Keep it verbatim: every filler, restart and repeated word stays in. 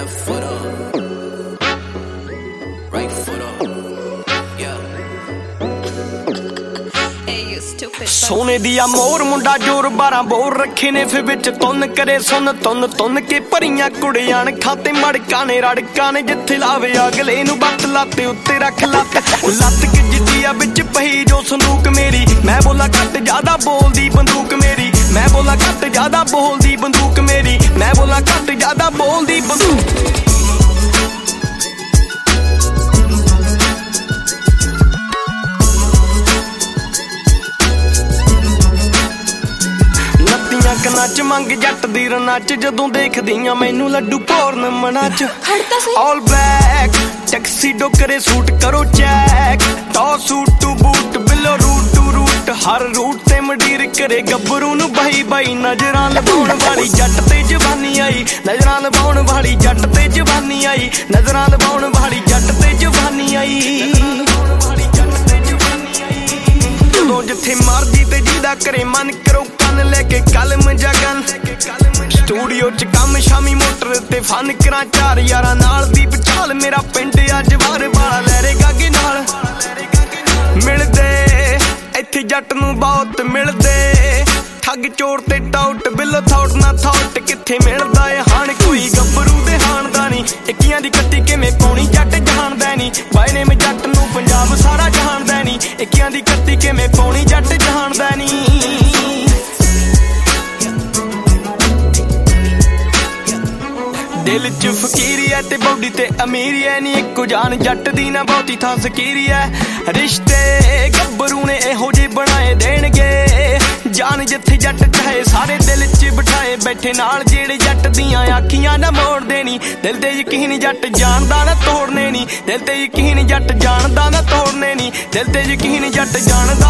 left foot up, right foot up, yeah. सोने दिया मोर मुंडा जोर बारह बोर रखे ने फिर बिच तुन करे सुन तुन तुन के भरियां कुड़ियां खाते मड़का ने रड़का ने जिथे लावे अगले नू बत लाते उत्ते रख लत लत गिजदी आ बिच पही जो संदूक मेरी मैं बोला घट ज्यादा बोलदी बंदूक मेरी मैं बोला घट ज्यादा बोलदी बंदूक मेरी मैं बोला घट ज्यादा बोलदी बंदूक नच मंग जट दी रनच जदों देखदियां मैनू लड्डू भोरन मनाच ऑल ब्लैक टैक्सी डोकरे सूट करो चैक टॉ सूट टू बूट बिलो रूट टू रूट हर रूट ते मडीर करे गब्बरू नू बही बही नजरां लभाउण वाली जट ते जवानी आई नजरां लभाउण वाली जट ते जवानी आई नजरां लभाउण वाली जट ते जवानी आई जदों जिथे मर्जी ते जिदा करे मन करो कन लेके कलम जगन स्टूडियो च कम शामी मोटर ते फन करा चार यारां नाल दी पचाल मेरा पिंड अज वार वाला लहरे गागे नाल मिलदे इत्थे जट नू बहुत मिलदे ठग चोर ते टाउट बिल थॉट ना थॉट किथे मिलदा ए हाण कोई गब्बरू दे हाणदा नी इक्कियां दी कट्टी किवें पाउणी जट जाणदा नी बाय नेम जट नू पंजाब सारा जाणदा नी इक्कियां दी कट्टी किवें पाउणी जट जाणदा नी दिल च फकीरी है ते बॉडी ते अमीरी है नी इक्को जान जट दी ना बहुती थां सकीरी है रिश्ते गब्बरू ने इहो जे बनाए देणगे जान जिथे जट चाहे सारे दिल च बिठाए बैठे नाल जेड़े जट दियां आखियां ना मोड़ देनी दिल ते यकीन जट जानदा ना तोड़ने नी दिल ते यकीन जट जानदा ना तोड़ने नी दिल ते यकीन जट जान